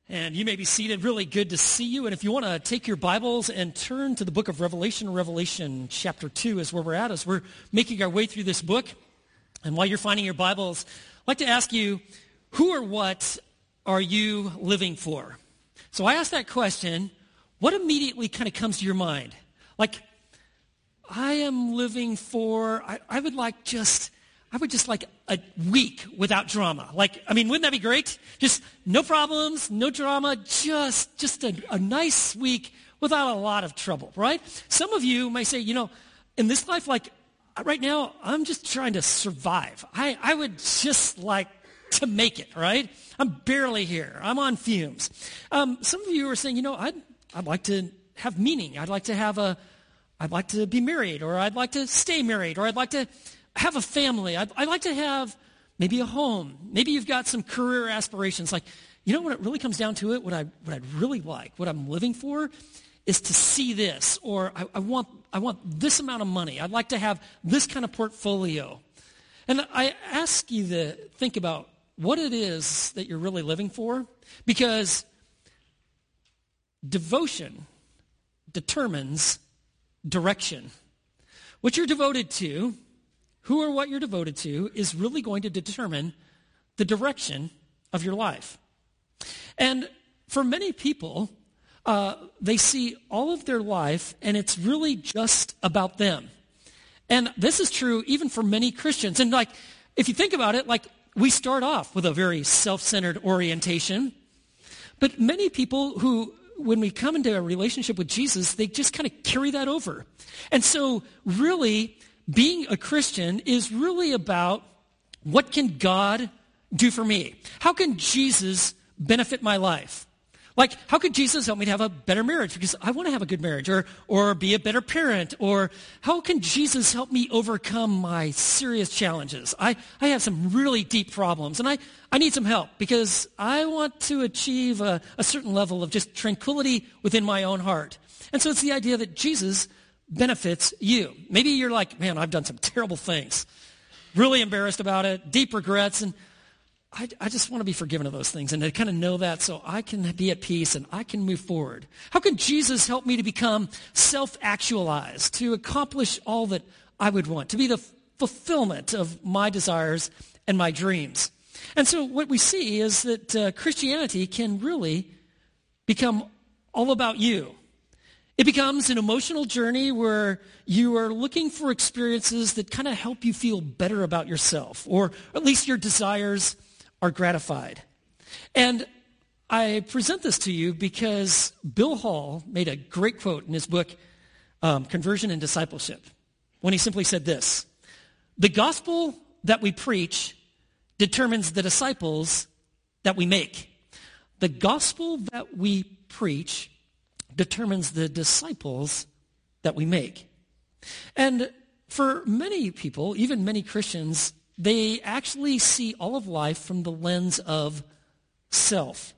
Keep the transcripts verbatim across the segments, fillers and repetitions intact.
And you may be seated. Really good to see you. And if you want to take your Bibles and turn to the book of Revelation, Revelation chapter two is where we're at as we're making our way through this book. And while you're finding your Bibles, I'd like to ask you, who or what are you living for? So I asked that question. What immediately kind of comes to your mind? Like, I am living for, I, I would like just... I would just like a week without drama. Like, I mean, wouldn't that be great? Just no problems, no drama, just just a, a nice week without a lot of trouble, right? Some of you may say, you know, in this life, like right now, I'm just trying to survive. I, I would just like to make it, right? I'm barely here. I'm on fumes. Um, some of you are saying, you know, I'd, I'd like to have meaning. I'd like to have a, I'd like to be married, or I'd like to stay married, or I'd like to have a family. I'd, I'd like to have maybe a home. Maybe you've got some career aspirations. Like, you know, when it really comes down to it, what I what I'd really like, what I'm living for, is to see this, or I, I want I want this amount of money. I'd like to have this kind of portfolio. And I ask you to think about what it is that you're really living for, because devotion determines direction. What you're devoted to, who or what you're devoted to, is really going to determine the direction of your life. And for many people, uh, they see all of their life, and it's really just about them. And this is true even for many Christians. And like, if you think about it, like we start off with a very self-centered orientation, but many people who, when we come into a relationship with Jesus, they just kind of carry that over. And so really, being a Christian is really about what can God do for me? How can Jesus benefit my life? Like, how could Jesus help me to have a better marriage? Because I want to have a good marriage, or or be a better parent. Or how can Jesus help me overcome my serious challenges? I, I have some really deep problems, and I, I need some help because I want to achieve a, a certain level of just tranquility within my own heart. And so it's the idea that Jesus benefits you. Maybe you're like, man, I've done some terrible things. Really embarrassed about it, deep regrets, and I, I just want to be forgiven of those things and to kind of know that so I can be at peace and I can move forward. How can Jesus help me to become self-actualized, to accomplish all that I would want, to be the fulfillment of my desires and my dreams? And so what we see is that uh, Christianity can really become all about you. It becomes an emotional journey where you are looking for experiences that kind of help you feel better about yourself, or at least your desires are gratified. And I present this to you because Bill Hall made a great quote in his book, um, Conversion and Discipleship, when he simply said this: "The gospel that we preach determines the disciples that we make. The gospel that we preach determines the disciples that we make." And for many people, even many Christians, they actually see all of life from the lens of self.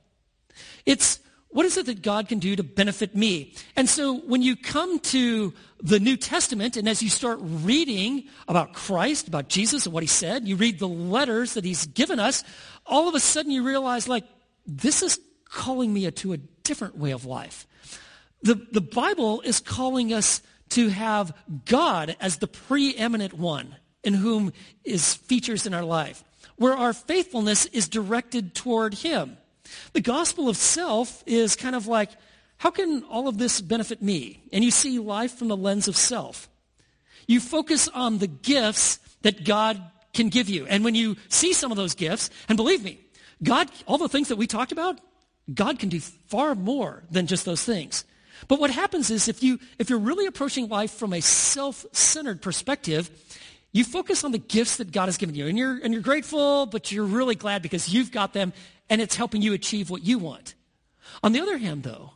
It's, what is it that God can do to benefit me? And so when you come to the New Testament, and as you start reading about Christ, about Jesus and what he said, you read the letters that he's given us, all of a sudden you realize, like, this is calling me to a different way of life. The, the Bible is calling us to have God as the preeminent one in whom is features in our life, where our faithfulness is directed toward him. The gospel of self is kind of like, how can all of this benefit me? And you see life from the lens of self. You focus on the gifts that God can give you. And when you see some of those gifts, and believe me, God, all the things that we talked about, God can do far more than just those things. But what happens is if, you, if you're really approaching life from a self-centered perspective, you focus on the gifts that God has given you. And you're, and you're grateful, but you're really glad because you've got them, and it's helping you achieve what you want. On the other hand, though,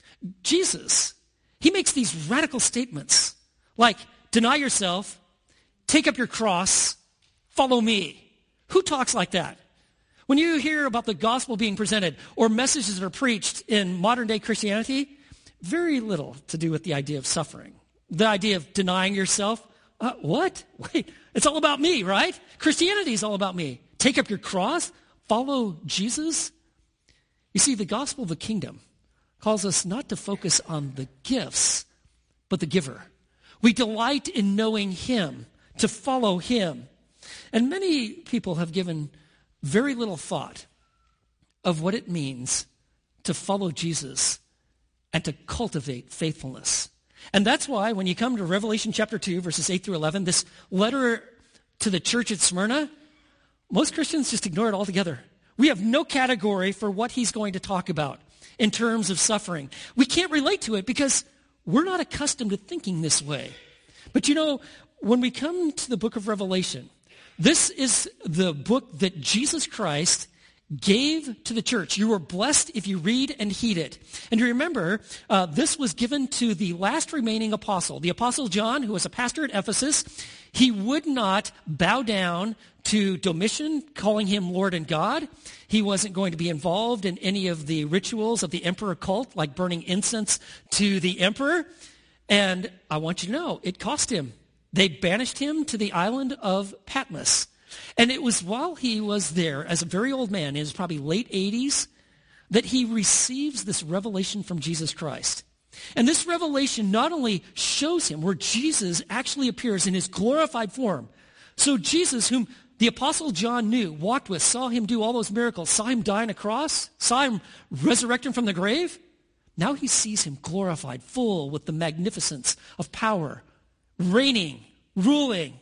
Jesus, he makes these radical statements like, deny yourself, take up your cross, follow me. Who talks like that? When you hear about the gospel being presented or messages that are preached in modern-day Christianity, very little to do with the idea of suffering. The idea of denying yourself. Uh, what? Wait, it's all about me, right? Christianity is all about me. Take up your cross, follow Jesus. You see, the gospel of the kingdom calls us not to focus on the gifts, but the giver. We delight in knowing him, to follow him. And many people have given very little thought of what it means to follow Jesus and to cultivate faithfulness. And that's why when you come to Revelation chapter two, verses eight through eleven, this letter to the church at Smyrna, most Christians just ignore it altogether. We have no category for what he's going to talk about in terms of suffering. We can't relate to it because we're not accustomed to thinking this way. But you know, when we come to the book of Revelation, this is the book that Jesus Christ gave to the church. You are blessed if you read and heed it. And you remember, uh, this was given to the last remaining apostle, the apostle John, who was a pastor at Ephesus. He would not bow down to Domitian, calling him Lord and God. He wasn't going to be involved in any of the rituals of the emperor cult, like burning incense to the emperor. And I want you to know, it cost him. They banished him to the island of Patmos. And it was while he was there as a very old man, in his probably late eighties, that he receives this revelation from Jesus Christ. And this revelation not only shows him where Jesus actually appears in his glorified form. So Jesus, whom the apostle John knew, walked with, saw him do all those miracles, saw him die on a cross, saw him resurrect him from the grave. Now he sees him glorified, full with the magnificence of power, reigning, ruling.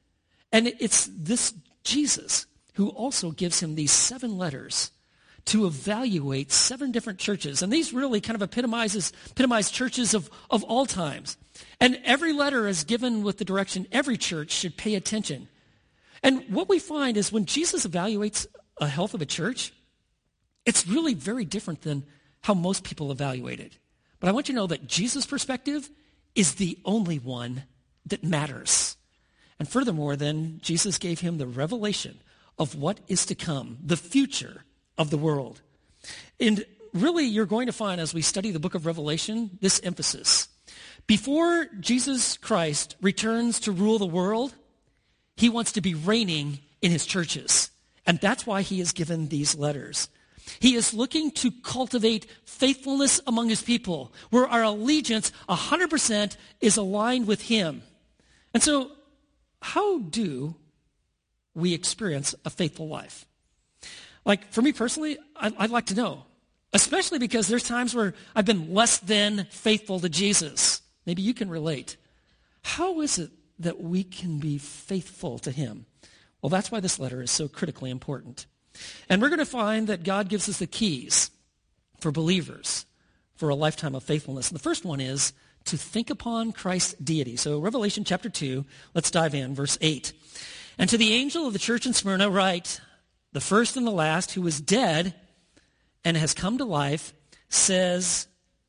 And it's this Jesus who also gives him these seven letters to evaluate seven different churches. And these really kind of epitomizes, epitomize churches of, of all times. And every letter is given with the direction every church should pay attention. And what we find is when Jesus evaluates a health of a church, it's really very different than how most people evaluate it. But I want you to know that Jesus' perspective is the only one that matters. And furthermore, then, Jesus gave him the revelation of what is to come, the future of the world. And really, you're going to find as we study the book of Revelation, this emphasis. Before Jesus Christ returns to rule the world, he wants to be reigning in his churches. And that's why he has given these letters. He is looking to cultivate faithfulness among his people, where our allegiance one hundred percent is aligned with him. And so, how do we experience a faithful life? Like, for me personally, I'd, I'd like to know, especially because there's times where I've been less than faithful to Jesus. Maybe you can relate. How is it that we can be faithful to him? Well, that's why this letter is so critically important. And we're going to find that God gives us the keys for believers for a lifetime of faithfulness. And the first one is to think upon Christ's deity. So Revelation chapter two, let's dive in, verse eight. And to the angel of the church in Smyrna write, the first and the last, who was dead and has come to life, says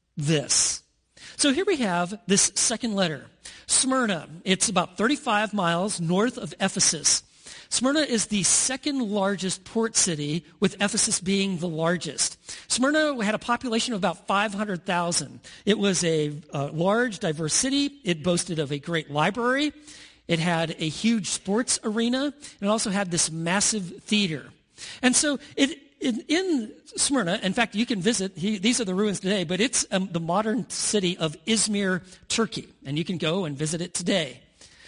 this. So here we have this second letter. Smyrna, it's about thirty-five miles north of Ephesus. Smyrna is the second largest port city, with Ephesus being the largest. Smyrna had a population of about five hundred thousand. It was a, a large, diverse city. It boasted of a great library. It had a huge sports arena. And it also had this massive theater. And so it, in, in Smyrna, in fact, you can visit, he, these are the ruins today, but it's um, the modern city of Izmir, Turkey. And you can go and visit it today.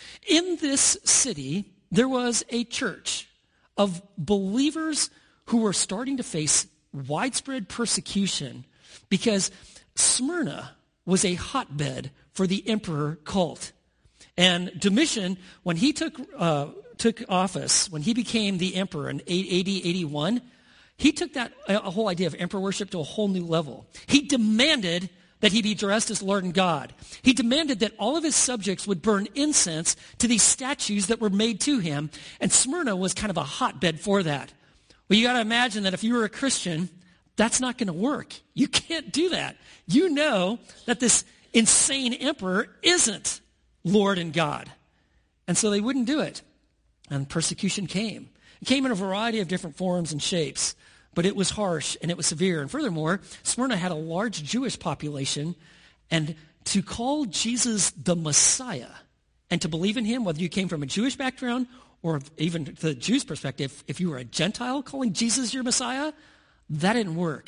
In this city, there was a church of believers who were starting to face widespread persecution because Smyrna was a hotbed for the emperor cult. And Domitian, when he took uh, took office, when he became the emperor in A D eighty-one, he took that a whole idea of emperor worship to a whole new level. He demanded that he be dressed as Lord and God. He demanded that all of his subjects would burn incense to these statues that were made to him, and Smyrna was kind of a hotbed for that. Well, you got to imagine that if you were a Christian, that's not going to work. You can't do that. You know that this insane emperor isn't Lord and God. And so they wouldn't do it. And persecution came. It came in a variety of different forms and shapes. But it was harsh and it was severe. And furthermore, Smyrna had a large Jewish population. And to call Jesus the Messiah and to believe in him, whether you came from a Jewish background or even the Jews' perspective, if you were a Gentile calling Jesus your Messiah, that didn't work.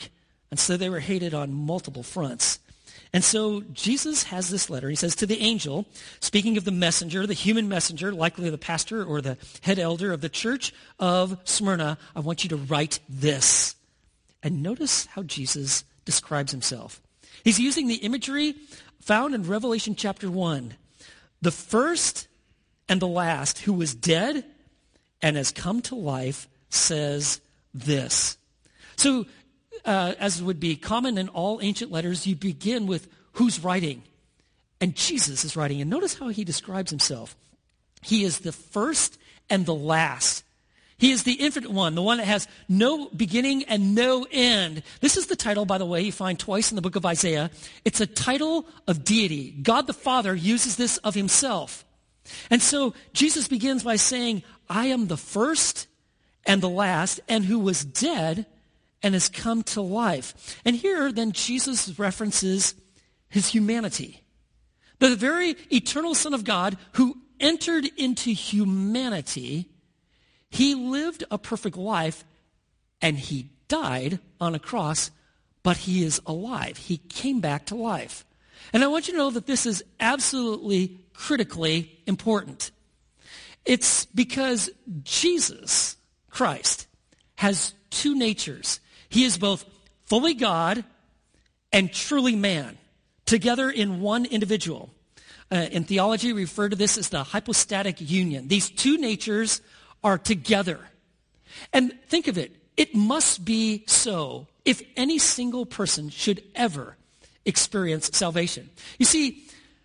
And so they were hated on multiple fronts. And so Jesus has this letter. He says to the angel, speaking of the messenger, the human messenger, likely the pastor or the head elder of the church of Smyrna, I want you to write this. And notice how Jesus describes himself. He's using the imagery found in Revelation chapter one. The first and the last, who was dead and has come to life, says this. So, uh, as would be common in all ancient letters, you begin with who's writing. And Jesus is writing. And notice how he describes himself. He is the first and the last. He is the infinite one, the one that has no beginning and no end. This is the title, by the way, you find twice in the book of Isaiah. It's a title of deity. God the Father uses this of himself. And so Jesus begins by saying, I am the first and the last, and who was dead and has come to life. And here, then, Jesus references his humanity. The very eternal Son of God who entered into humanity. He lived a perfect life, and he died on a cross, but he is alive. He came back to life. And I want you to know that this is absolutely critically important. It's because Jesus Christ has two natures. He is both fully God and truly man, together in one individual. Uh, in theology, we refer to this as the hypostatic union. These two natures are together. And think of it, it must be so if any single person should ever experience salvation. You see,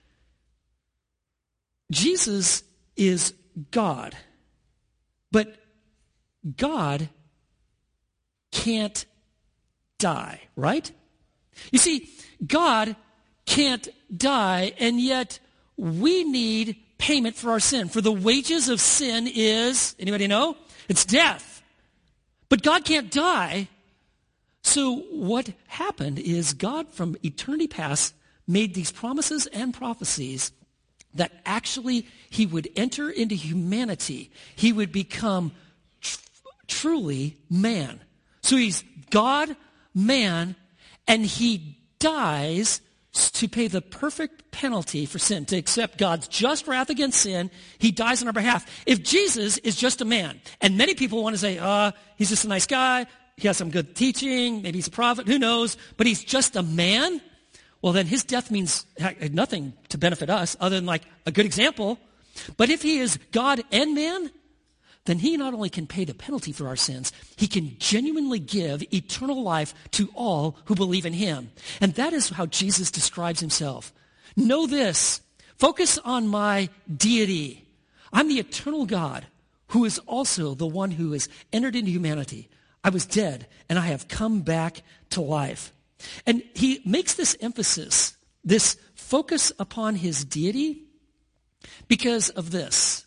Jesus is God, but God can't die, right? You see, God can't die, and yet we need payment for our sin. For the wages of sin is, anybody know? It's death. But God can't die. So what happened is God from eternity past made these promises and prophecies that actually he would enter into humanity. He would become tr- truly man. So he's God, man, and he dies to pay the perfect penalty for sin, to accept God's just wrath against sin. He dies on our behalf. If Jesus is just a man, and many people want to say, uh, he's just a nice guy, he has some good teaching, maybe he's a prophet, who knows, but he's just a man, well then his death means nothing to benefit us other than like a good example. But if he is God and man, then he not only can pay the penalty for our sins, he can genuinely give eternal life to all who believe in him. And that is how Jesus describes himself. Know this, focus on my deity. I'm the eternal God who is also the one who has entered into humanity. I was dead and I have come back to life. And he makes this emphasis, this focus upon his deity because of this.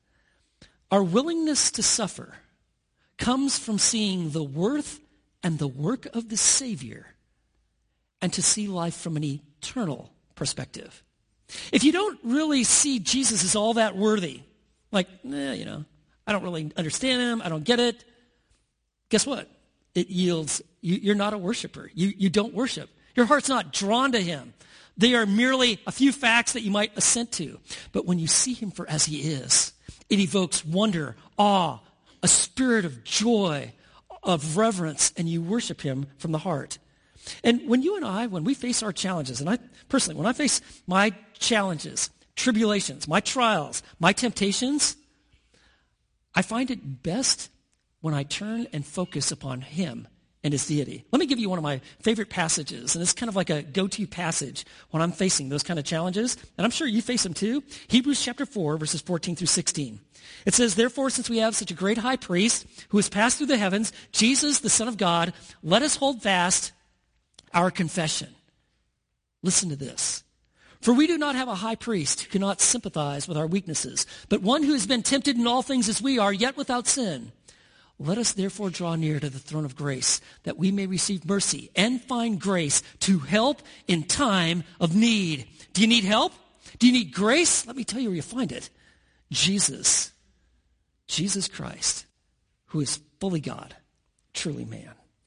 Our willingness to suffer comes from seeing the worth and the work of the Savior and to see life from an eternal perspective. If you don't really see Jesus as all that worthy, like, eh, you know, I don't really understand him, I don't get it, guess what? It yields, you, you're not a worshiper. You, you don't worship. Your heart's not drawn to him. They are merely a few facts that you might assent to. But when you see him for as he is, it evokes wonder, awe, a spirit of joy, of reverence, and you worship him from the heart. And when you and I, when we face our challenges, and I personally, when I face my challenges, tribulations, my trials, my temptations, I find it best when I turn and focus upon him and his deity. Let me give you one of my favorite passages, and it's kind of like a go-to passage when I'm facing those kind of challenges, and I'm sure you face them too. Hebrews chapter four, verses fourteen through sixteen. It says, therefore, since we have such a great high priest who has passed through the heavens, Jesus, the Son of God, let us hold fast our confession. Listen to this. For we do not have a high priest who cannot sympathize with our weaknesses, but one who has been tempted in all things as we are, yet without sin. Let us therefore draw near to the throne of grace, that we may receive mercy and find grace to help in time of need. Do you need help? Do you need grace? Let me tell you where you find it. Jesus, Jesus Christ, who is fully God, truly man.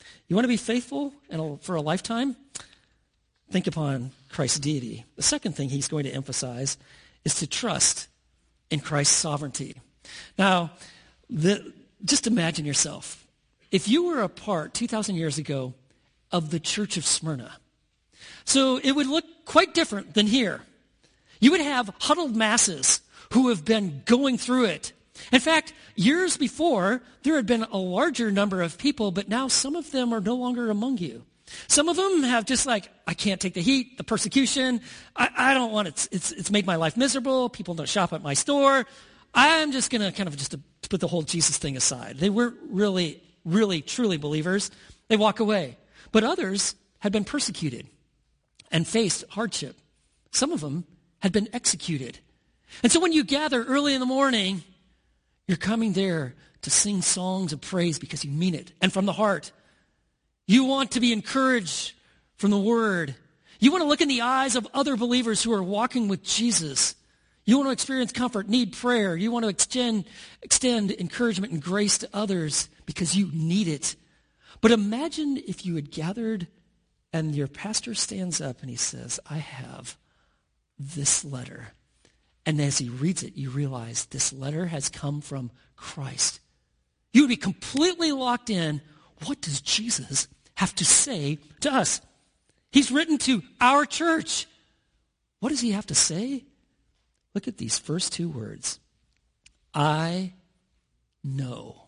You want to be faithful and for a lifetime? Think upon Christ's deity. The second thing he's going to emphasize is to trust in Christ's sovereignty. Now, the, just imagine yourself. If you were a part two thousand years ago of the Church of Smyrna, so it would look quite different than here. You would have huddled masses who have been going through it. In fact, years before, there had been a larger number of people, but now some of them are no longer among you. Some of them have just like, I can't take the heat, the persecution. I, I don't want it. It's, it's made my life miserable. People don't shop at my store. I'm just going to kind of just put the whole Jesus thing aside. They weren't really, really, truly believers. They walk away. But others had been persecuted and faced hardship. Some of them had been executed. And so when you gather early in the morning, you're coming there to sing songs of praise because you mean it and from the heart. You want to be encouraged from the word. You want to look in the eyes of other believers who are walking with Jesus. You want to experience comfort, need prayer. You want to extend, extend encouragement and grace to others because you need it. But imagine if you had gathered and your pastor stands up and he says, I have this letter. And as he reads it, you realize this letter has come from Christ. You would be completely locked in. What does Jesus have to say to us? He's written to our church. What does he have to say? Look at these first two words. I know.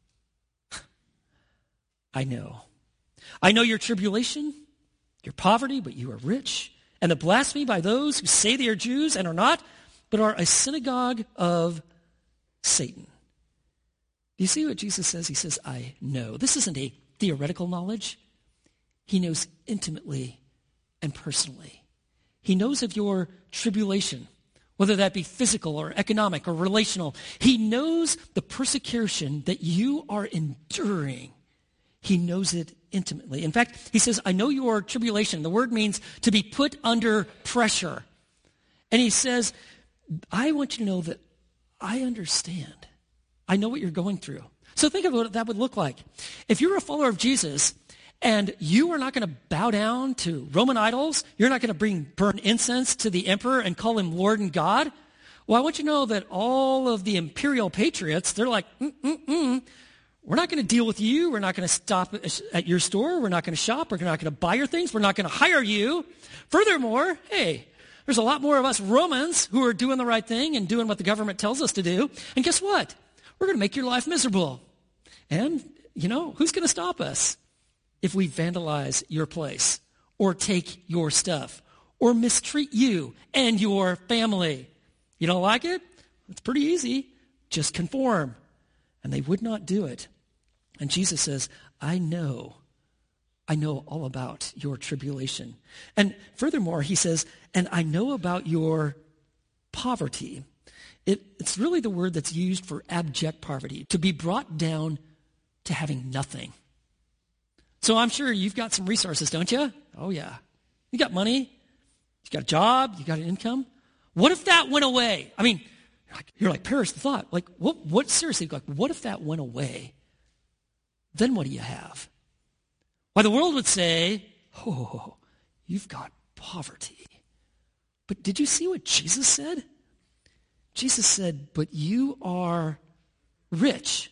I know. I know your tribulation, your poverty, but you are rich, and the blasphemy by those who say they are Jews and are not, but are a synagogue of Satan. Do you see what Jesus says? He says, I know. This isn't a theoretical knowledge. He knows intimately and personally. He knows of your tribulation, whether that be physical or economic or relational. He knows the persecution that you are enduring. He knows it intimately. In fact, he says, I know your tribulation. The word means to be put under pressure. And he says, I want you to know that I understand. I know what you're going through. So think of what that would look like. If you're a follower of Jesus and you are not going to bow down to Roman idols, you're not going to bring burn incense to the emperor and call him Lord and God, well, I want you to know that all of the imperial patriots, they're like, mm-mm-mm. We're not going to deal with you. We're not going to stop at your store. We're not going to shop. We're not going to buy your things. We're not going to hire you. Furthermore, hey, there's a lot more of us Romans who are doing the right thing and doing what the government tells us to do. And guess what? We're going to make your life miserable. And, you know, who's going to stop us if we vandalize your place or take your stuff or mistreat you and your family? You don't like it? It's pretty easy. Just conform. And they would not do it. And Jesus says, I know, I know all about your tribulation. And furthermore, he says, and I know about your poverty. It, it's really the word that's used for abject poverty, to be brought down to having nothing. So I'm sure you've got some resources, don't you? Oh, yeah. You got money. You got a job. You got an income. What if that went away? I mean, you're like, you're like perish the thought. Like, what, what, seriously, like, what if that went away? Then what do you have? Why, the world would say, oh, you've got poverty. But did you see what Jesus said? Jesus said, but you are rich.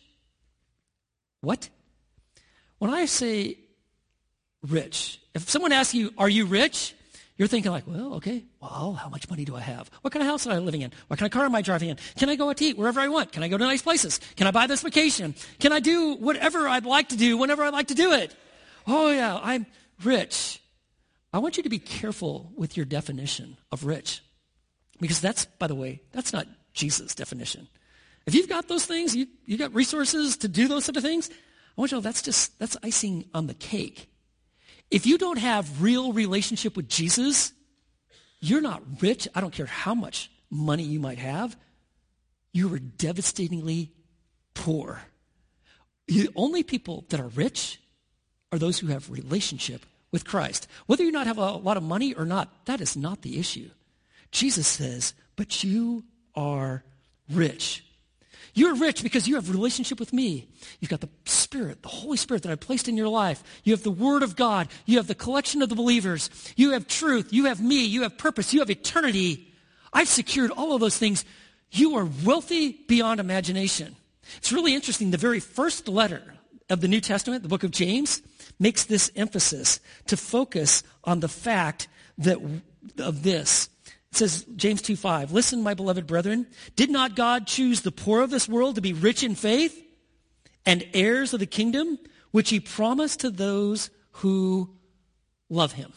What? When I say rich, if someone asks you, are you rich? You're thinking like, well, okay, well, how much money do I have? What kind of house am I living in? What kind of car am I driving in? Can I go out to eat wherever I want? Can I go to nice places? Can I buy this vacation? Can I do whatever I'd like to do whenever I'd like to do it? Oh, yeah, I'm rich. I want you to be careful with your definition of rich. Because that's, by the way, that's not Jesus' definition. If you've got those things, you, you got resources to do those sort of things, I want you to know that's just, that's icing on the cake. If you don't have real relationship with Jesus, you're not rich. I don't care how much money you might have. You are devastatingly poor. The only people that are rich are those who have relationship with Christ. Whether you not have a lot of money or not, that is not the issue. Jesus says, but you are rich. You're rich because you have a relationship with me. You've got the Spirit, the Holy Spirit that I placed in your life. You have the Word of God. You have the collection of the believers. You have truth. You have me. You have purpose. You have eternity. I've secured all of those things. You are wealthy beyond imagination. It's really interesting. The very first letter of the New Testament, the book of James, makes this emphasis to focus on the fact that of this. It says, James two five, listen, my beloved brethren, did not God choose the poor of this world to be rich in faith and heirs of the kingdom, which he promised to those who love him?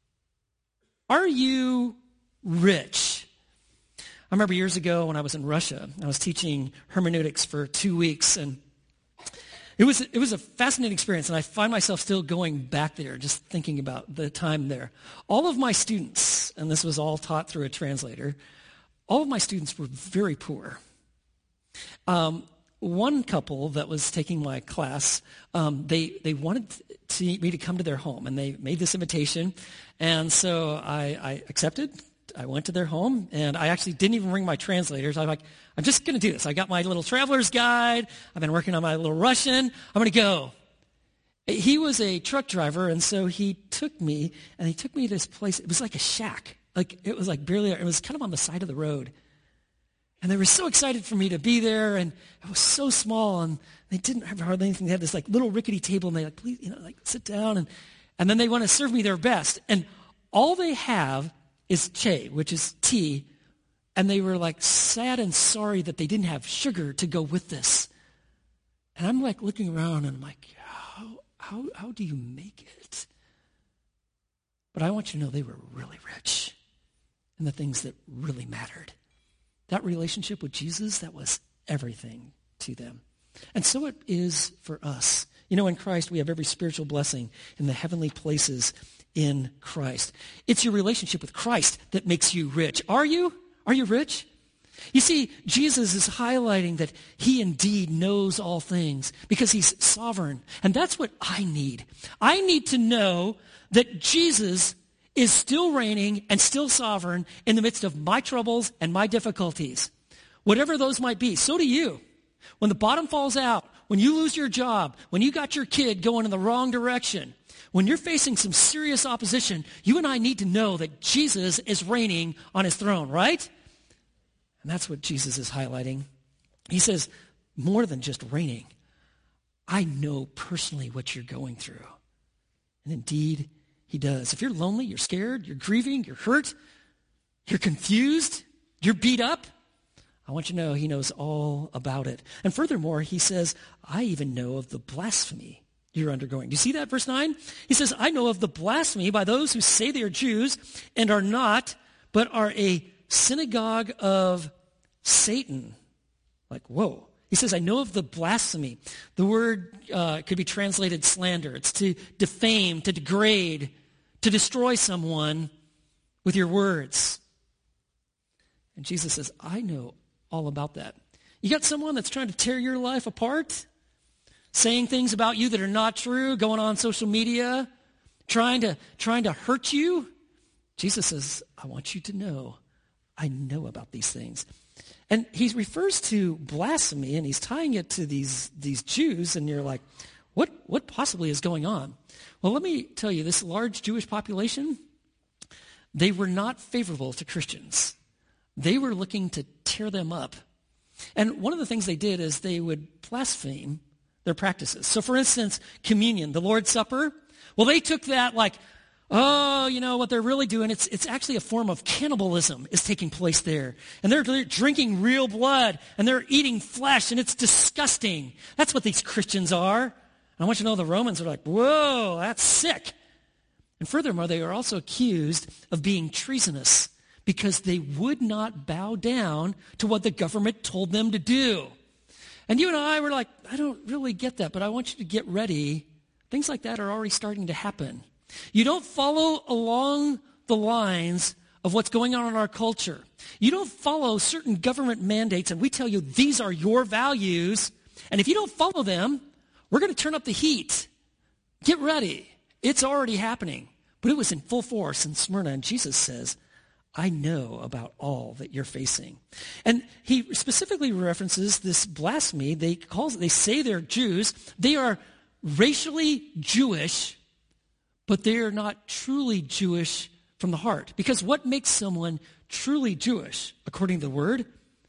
Are you rich? I remember years ago when I was in Russia, I was teaching hermeneutics for two weeks, and It was it was a fascinating experience, and I find myself still going back there, just thinking about the time there. All of my students, and this was all taught through a translator, all of my students were very poor. Um, one couple that was taking my class, um, they they wanted to, me to come to their home, and they made this invitation, and so I, I accepted. I went to their home, and I actually didn't even bring my translators. I'm like, I'm just going to do this. I got my little traveler's guide. I've been working on my little Russian. I'm going to go. He was a truck driver, and so he took me, and he took me to this place. It was like a shack. Like, it was like barely, it was kind of on the side of the road. And they were so excited for me to be there, and it was so small, and they didn't have hardly anything. They had this like little rickety table, and they like, please, you know, like sit down, and, and then they want to serve me their best. And all they have is che, which is tea, and they were like sad and sorry that they didn't have sugar to go with this. And I'm like looking around, and I'm like, how how how do you make it? But I want you to know they were really rich in the things that really mattered. That relationship with Jesus, that was everything to them. And so it is for us. You know, in Christ, we have every spiritual blessing in the heavenly places in Christ. It's your relationship with Christ that makes you rich. Are you? Are you rich? You see, Jesus is highlighting that he indeed knows all things because he's sovereign. And that's what I need. I need to know that Jesus is still reigning and still sovereign in the midst of my troubles and my difficulties. Whatever those might be, so do you. When the bottom falls out, when you lose your job, when you got your kid going in the wrong direction, when you're facing some serious opposition, you and I need to know that Jesus is reigning on his throne, right? And that's what Jesus is highlighting. He says, more than just reigning, I know personally what you're going through. And indeed, he does. If you're lonely, you're scared, you're grieving, you're hurt, you're confused, you're beat up, I want you to know he knows all about it. And furthermore, he says, I even know of the blasphemy you're undergoing. Do you see that, verse nine? He says, I know of the blasphemy by those who say they are Jews and are not, but are a synagogue of Satan. Like, whoa. He says, I know of the blasphemy. The word uh, could be translated slander. It's to defame, to degrade, to destroy someone with your words. And Jesus says, I know all about that. You got someone that's trying to tear your life apart? Saying things about you that are not true, going on social media, trying to trying to hurt you. Jesus says, I want you to know, I know about these things. And he refers to blasphemy, and he's tying it to these, these Jews, and you're like, what, what possibly is going on? Well, let me tell you, this large Jewish population, they were not favorable to Christians. They were looking to tear them up. And one of the things they did is they would blaspheme their practices. So for instance, communion, the Lord's Supper, well, they took that like, oh, you know, what they're really doing, it's it's actually a form of cannibalism is taking place there. And they're, they're drinking real blood, and they're eating flesh, and it's disgusting. That's what these Christians are. And I want you to know the Romans are like, whoa, that's sick. And furthermore, they are also accused of being treasonous because they would not bow down to what the government told them to do. And you and I were like, I don't really get that, but I want you to get ready. Things like that are already starting to happen. You don't follow along the lines of what's going on in our culture. You don't follow certain government mandates, and we tell you these are your values, and if you don't follow them, we're going to turn up the heat. Get ready. It's already happening. But it was in full force in Smyrna, and Jesus says, I know about all that you're facing. And he specifically references this blasphemy. They calls they say they're Jews. They are racially Jewish, but they are not truly Jewish from the heart. Because what makes someone truly Jewish, according to the word,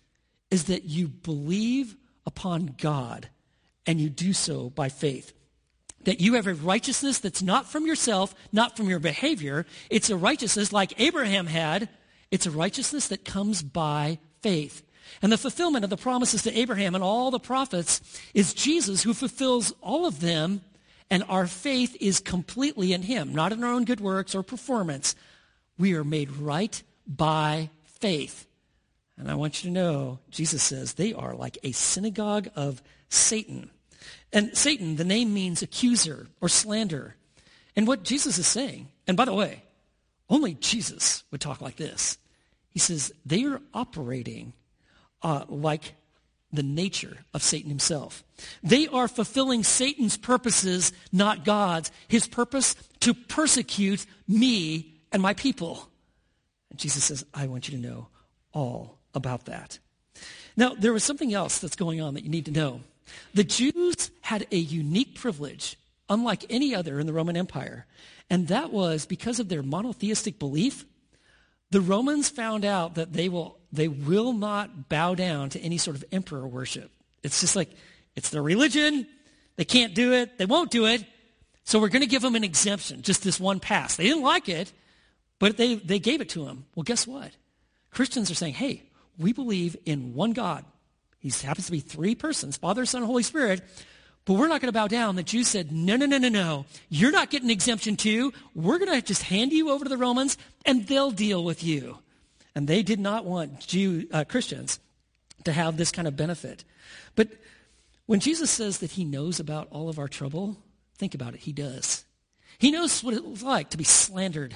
is that you believe upon God and you do so by faith. That you have a righteousness that's not from yourself, not from your behavior. It's a righteousness like Abraham had. It's a righteousness that comes by faith. And the fulfillment of the promises to Abraham and all the prophets is Jesus who fulfills all of them, and our faith is completely in him, not in our own good works or performance. We are made right by faith. And I want you to know, Jesus says they are like a synagogue of Satan. And Satan, the name means accuser or slander. And what Jesus is saying, and by the way, only Jesus would talk like this. He says they are operating uh, like the nature of Satan himself. They are fulfilling Satan's purposes, not God's. His purpose to persecute me and my people. And Jesus says, I want you to know all about that. Now, there was something else that's going on that you need to know. The Jews had a unique privilege, unlike any other in the Roman Empire. And that was because of their monotheistic belief. The Romans found out that they will they will not bow down to any sort of emperor worship. It's just like, it's their religion. They can't do it. They won't do it. So we're going to give them an exemption, just this one pass. They didn't like it, but they, they gave it to them. Well, guess what? Christians are saying, hey, we believe in one God. He happens to be three persons, Father, Son, and Holy Spirit. But we're not going to bow down. The Jews said, no, no, no, no, no. You're not getting exemption too. We're going to just hand you over to the Romans, and they'll deal with you. And they did not want Jew uh, Christians to have this kind of benefit. But when Jesus says that he knows about all of our trouble, think about it. He does. He knows what it's like to be slandered.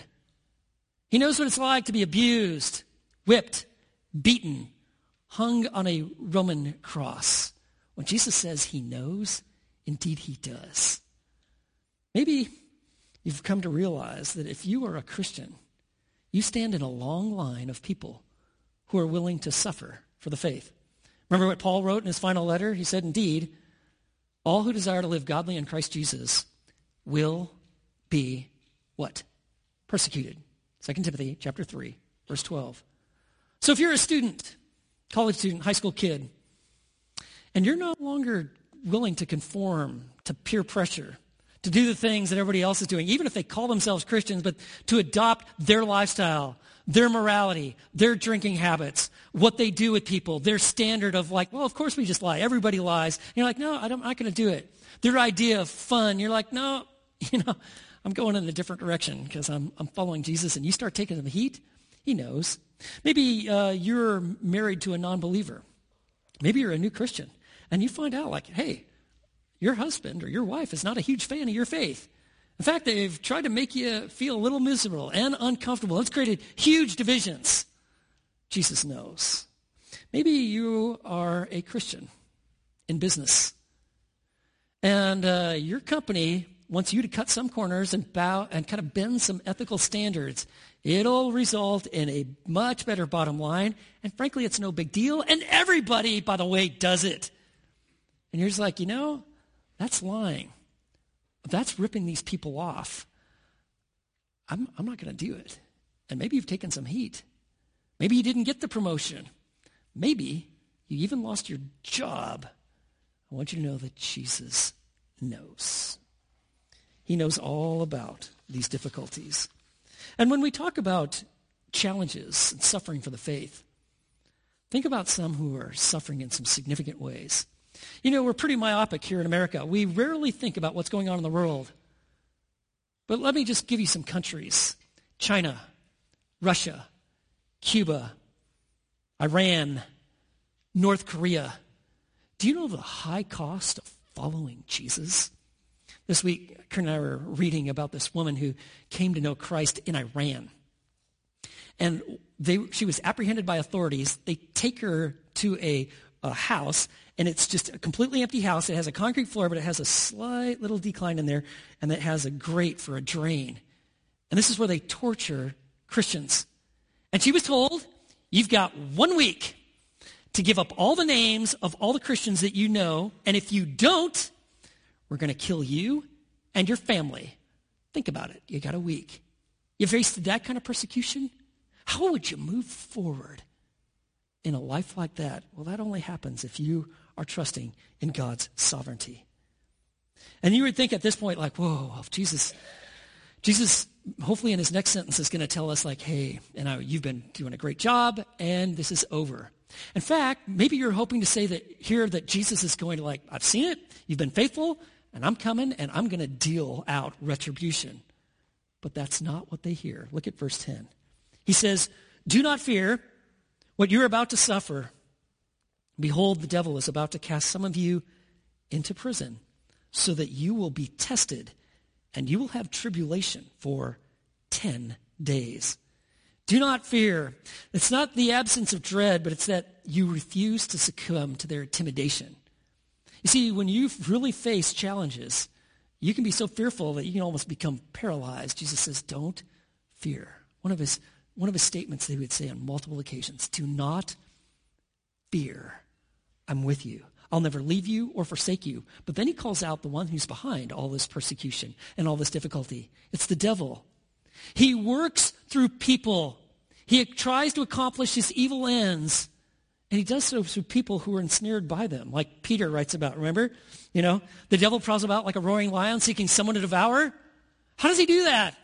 He knows what it's like to be abused, whipped, beaten, hung on a Roman cross. When Jesus says he knows, indeed he does. Maybe you've come to realize that if you are a Christian, you stand in a long line of people who are willing to suffer for the faith. Remember what Paul wrote in his final letter? He said, indeed, all who desire to live godly in Christ Jesus will be what? Persecuted. Second Timothy chapter three, verse twelve. So if you're a student, college student, high school kid, and you're no longer willing to conform to peer pressure, to do the things that everybody else is doing, even if they call themselves Christians, but to adopt their lifestyle, their morality, their drinking habits, what they do with people, their standard of like, well, of course we just lie. Everybody lies. And you're like, no, I don't, I'm not going to do it. Their idea of fun, you're like, no, you know, I'm going in a different direction because I'm, I'm following Jesus. And you start taking the heat, he knows. Maybe uh, you're married to a non-believer. Maybe you're a new Christian. And you find out like, hey, your husband or your wife is not a huge fan of your faith. In fact, they've tried to make you feel a little miserable and uncomfortable. It's created huge divisions. Jesus knows. Maybe you are a Christian in business. And uh, your company wants you to cut some corners and bow and kind of bend some ethical standards. It'll result in a much better bottom line. And frankly, it's no big deal. And everybody, by the way, does it. And you're just like, you know, that's lying. That's ripping these people off. I'm, I'm not going to do it. And maybe you've taken some heat. Maybe you didn't get the promotion. Maybe you even lost your job. I want you to know that Jesus knows. He knows all about these difficulties. And when we talk about challenges and suffering for the faith, think about some who are suffering in some significant ways. You know, we're pretty myopic here in America. We rarely think about what's going on in the world. But let me just give you some countries. China, Russia, Cuba, Iran, North Korea. Do you know the high cost of following Jesus? This week, Karen and I were reading about this woman who came to know Christ in Iran. And they, she was apprehended by authorities. They take her to a, a house, and it's just a completely empty house. It has a concrete floor, but it has a slight little decline in there, and it has a grate for a drain. And this is where they torture Christians. And she was told, you've got one week to give up all the names of all the Christians that you know, and if you don't, we're going to kill you and your family. Think about it. You got a week. You faced that kind of persecution? How would you move forward in a life like that? Well, that only happens if you are trusting in God's sovereignty. And you would think at this point, like, whoa, Jesus, Jesus, hopefully in his next sentence is going to tell us, like, hey, you know, you've been doing a great job, and this is over. In fact, maybe you're hoping to say that here that Jesus is going to, like, I've seen it, you've been faithful, and I'm coming, and I'm going to deal out retribution. But that's not what they hear. Look at verse ten. He says, do not fear what you're about to suffer. Behold, the devil is about to cast some of you into prison, so that you will be tested, and you will have tribulation for ten days. Do not fear. It's not the absence of dread, but it's that you refuse to succumb to their intimidation. You see, when you really face challenges, you can be so fearful that you can almost become paralyzed. Jesus says, don't fear. One of his, one of his statements that he would say on multiple occasions, do not fear. I'm with you. I'll never leave you or forsake you. But then he calls out the one who's behind all this persecution and all this difficulty. It's the devil. He works through people. He tries to accomplish his evil ends. And he does so through people who are ensnared by them, like Peter writes about, remember? You know, the devil prowls about like a roaring lion seeking someone to devour. How does he do that?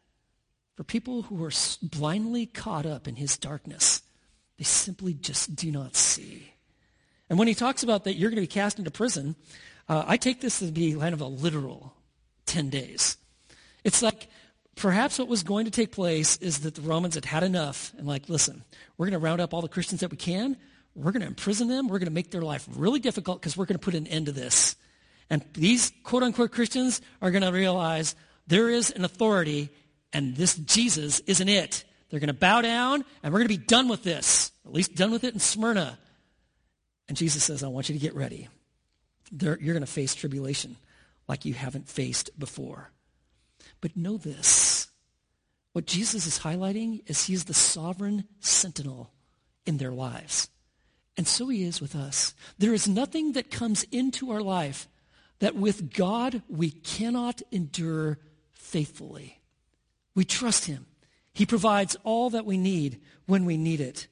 For people who are blindly caught up in his darkness, they simply just do not see. And when he talks about that you're going to be cast into prison, uh, I take this to be kind of a literal ten days. It's like perhaps what was going to take place is that the Romans had had enough and like, listen, we're going to round up all the Christians that we can. We're going to imprison them. We're going to make their life really difficult because we're going to put an end to this. And these quote-unquote Christians are going to realize there is an authority and this Jesus isn't it. They're going to bow down and we're going to be done with this, at least done with it in Smyrna. And Jesus says, I want you to get ready. There, you're going to face tribulation like you haven't faced before. But know this. What Jesus is highlighting is he's the sovereign sentinel in their lives. And so he is with us. There is nothing that comes into our life that with God we cannot endure faithfully. We trust him. He provides all that we need when we need it.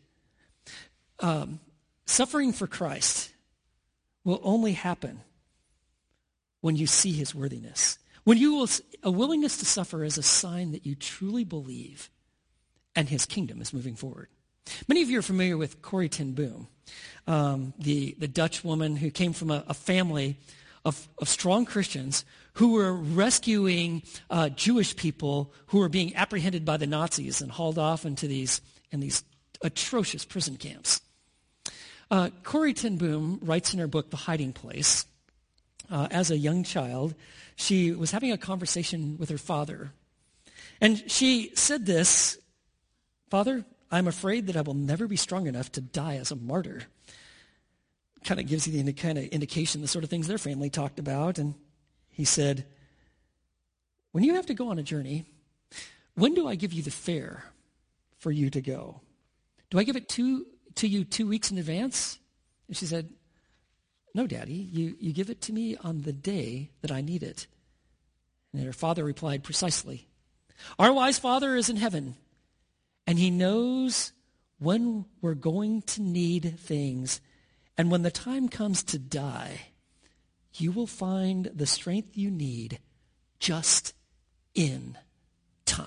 Um, suffering for Christ will only happen when you see his worthiness. When you will, a willingness to suffer is a sign that you truly believe and his kingdom is moving forward. Many of you are familiar with Corrie ten Boom, um, the, the Dutch woman who came from a, a family of, of strong Christians who were rescuing uh, Jewish people who were being apprehended by the Nazis and hauled off into these, in these atrocious prison camps. Uh, Corrie ten Boom writes in her book, The Hiding Place, uh, as a young child, she was having a conversation with her father. And she said this, Father, I'm afraid that I will never be strong enough to die as a martyr. Kind of gives you the kind of indication, the sort of things their family talked about. And he said, when you have to go on a journey, when do I give you the fare for you to go? Do I give it to, to you two weeks in advance? And she said, no, Daddy, you, you give it to me on the day that I need it. And her father replied, precisely. Our wise Father is in heaven, and he knows when we're going to need things. And when the time comes to die, you will find the strength you need just in time.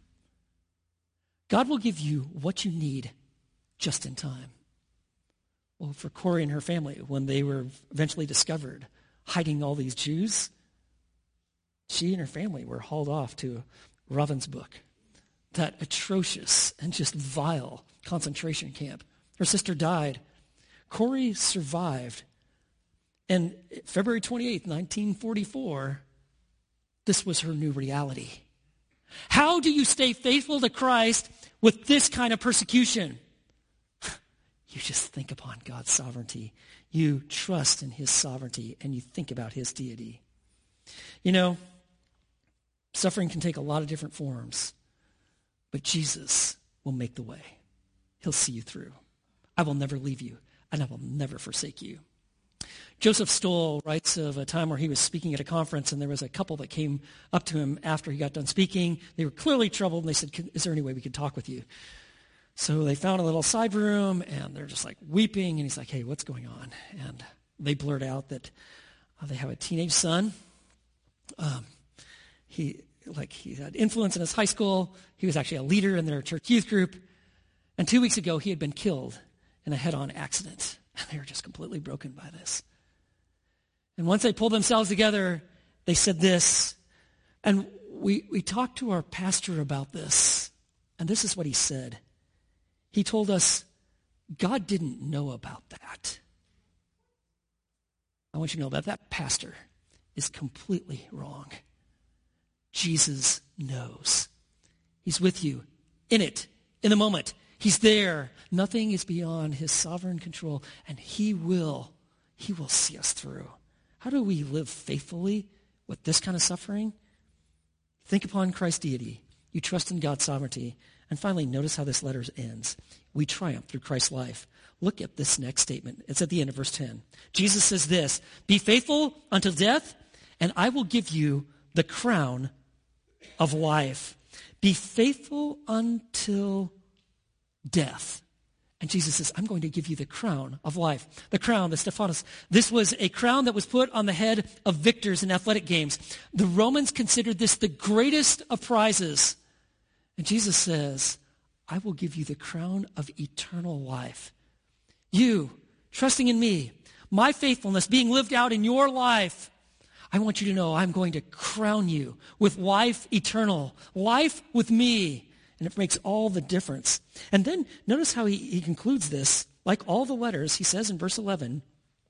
God will give you what you need just in time. Well, for Corrie and her family, when they were eventually discovered hiding all these Jews, she and her family were hauled off to Ravensbrück, that atrocious and just vile concentration camp. Her sister died. Corrie survived. And February twenty-eighth, nineteen forty-four, this was her new reality. How do you stay faithful to Christ with this kind of persecution? You just think upon God's sovereignty. You trust in his sovereignty, and you think about his deity. You know, suffering can take a lot of different forms, but Jesus will make the way. he'll see you through. I will never leave you, and I will never forsake you. Joseph Stoll writes of a time where he was speaking at a conference, and there was a couple that came up to him after he got done speaking. They were clearly troubled, and they said, is there any way we could talk with you? So they found a little side room, and they're just like weeping, and he's like, hey, what's going on? And they blurt out that uh, they have a teenage son. Um, he like he had influence in his high school. He was actually a leader in their church youth group. And two weeks ago, he had been killed in a head-on accident. And they were just completely broken by this. And once they pulled themselves together, they said this. And we, we talked to our pastor about this. And this is what he said. He told us, God didn't know about that. I want you to know that that pastor is completely wrong. Jesus knows. He's with you in it, in the moment. He's there. Nothing is beyond his sovereign control, and he will, he will see us through. How do we live faithfully with this kind of suffering? Think upon Christ's deity. You trust in God's sovereignty. And finally, notice how this letter ends. We triumph through Christ's life. Look at this next statement. It's at the end of verse ten. Jesus says this, be faithful until death, and I will give you the crown of life. Be faithful until death. And Jesus says, I'm going to give you the crown of life. The crown, the Stephanos. This was a crown that was put on the head of victors in athletic games. The Romans considered this the greatest of prizes. And Jesus says, I will give you the crown of eternal life. You, trusting in me, my faithfulness being lived out in your life, I want you to know I'm going to crown you with life eternal, life with me. And it makes all the difference. And then notice how he, he concludes this. Like all the letters, he says in verse eleven,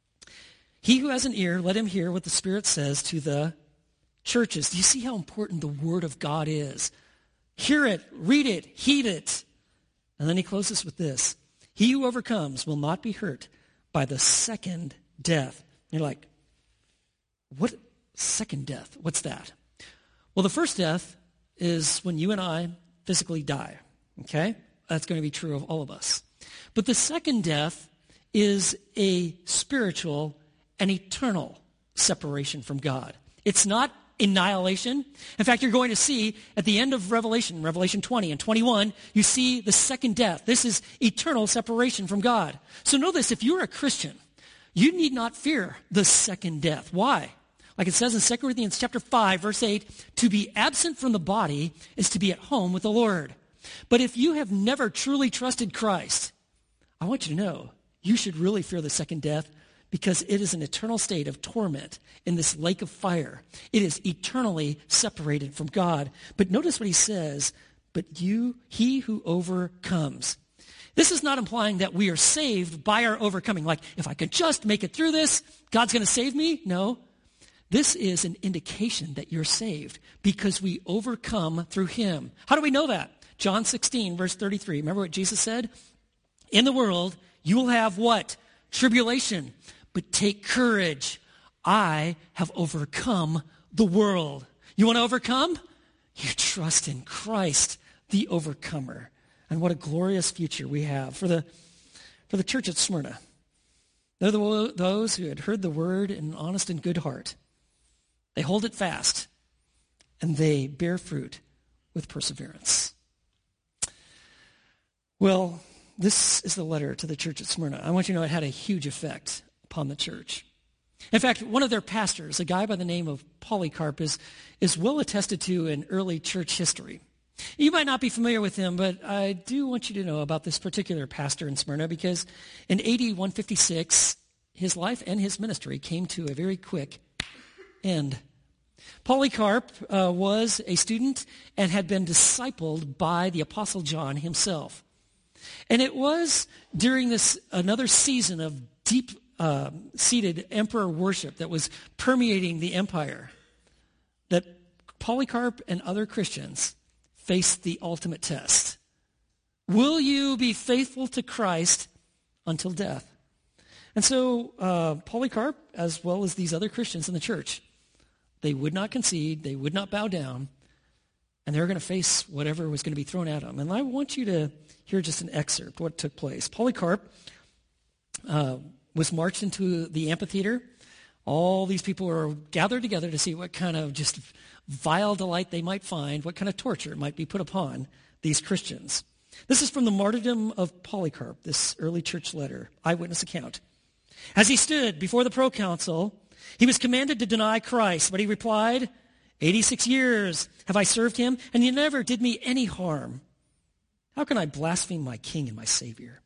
he who has an ear, let him hear what the Spirit says to the churches. Do you see how important the Word of God is? Hear it, read it, heed it. And then he closes with this. He who overcomes will not be hurt by the second death. And you're like, what second death? What's that? Well, the first death is when you and I physically die, okay? That's going to be true of all of us. But the second death is a spiritual and eternal separation from God. It's not annihilation. In fact, you're going to see at the end of Revelation, Revelation twenty and twenty-one, you see the second death. This is eternal separation from God. So know this, if you're a Christian, you need not fear the second death. Why? Like it says in Second Corinthians chapter five, verse eight, to be absent from the body is to be at home with the Lord. But if you have never truly trusted Christ, I want you to know you should really fear the second death because it is an eternal state of torment in this lake of fire. It is eternally separated from God. But notice what he says, but you, he who overcomes. This is not implying that we are saved by our overcoming. Like, if I could just make it through this, God's going to save me. No. This is an indication that you're saved because we overcome through him. How do we know that? John sixteen, verse thirty-three. Remember what Jesus said? In the world, you will have what? Tribulation. But take courage. I have overcome the world. You want to overcome? You trust in Christ, the overcomer. And what a glorious future we have for the, for the church at Smyrna. They're the, those who had heard the word in an honest and good heart. They hold it fast, and they bear fruit with perseverance. Well, this is the letter to the church at Smyrna. I want you to know it had a huge effect upon the church. In fact, one of their pastors, a guy by the name of Polycarp, is, is well attested to in early church history. You might not be familiar with him, but I do want you to know about this particular pastor in Smyrna because in A D one fifty-six, his life and his ministry came to a very quick end. Polycarp uh, was a student and had been discipled by the Apostle John himself. And it was during this another season of deep uh, seated emperor worship that was permeating the empire that Polycarp and other Christians faced the ultimate test. Will you be faithful to Christ until death? And so uh, Polycarp, as well as these other Christians in the church, they would not concede, they would not bow down, and they were going to face whatever was going to be thrown at them. And I want you to hear just an excerpt of what took place. Polycarp uh, was marched into the amphitheater. All these people were gathered together to see what kind of just vile delight they might find, what kind of torture might be put upon these Christians. This is from the martyrdom of Polycarp, this early church letter, eyewitness account. As he stood before the proconsul, he was commanded to deny Christ, but he replied, eighty-six years have I served him, and he never did me any harm. How can I blaspheme my king and my Savior?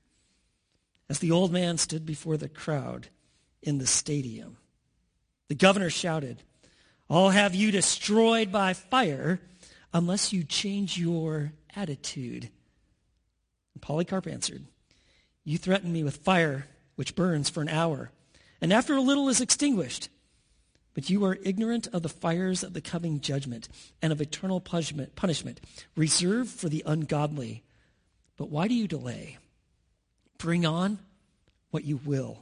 As the old man stood before the crowd in the stadium, the governor shouted, I'll have you destroyed by fire unless you change your attitude. And Polycarp answered, you threaten me with fire which burns for an hour, and after a little is extinguished. But you are ignorant of the fires of the coming judgment and of eternal punishment reserved for the ungodly. But why do you delay? Bring on what you will.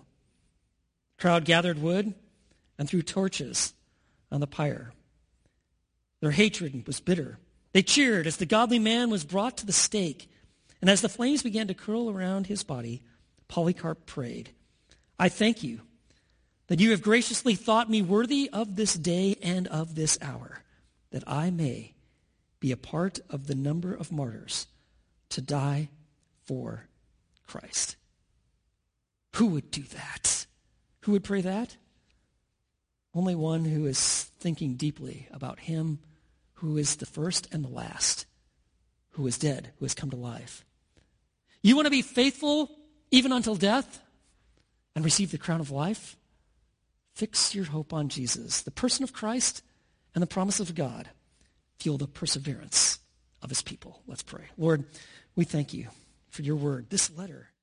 The crowd gathered wood and threw torches on the pyre. Their hatred was bitter. They cheered as the godly man was brought to the stake. And as the flames began to curl around his body, Polycarp prayed, I thank you that you have graciously thought me worthy of this day and of this hour, that I may be a part of the number of martyrs to die for Christ. Who would do that? Who would pray that? Only one who is thinking deeply about him who is the first and the last, who is dead, who has come to life. You want to be faithful even until death and receive the crown of life? Fix your hope on Jesus, the person of Christ and the promise of God. Fuel the perseverance of his people. Let's pray. Lord, we thank you for your word, this letter.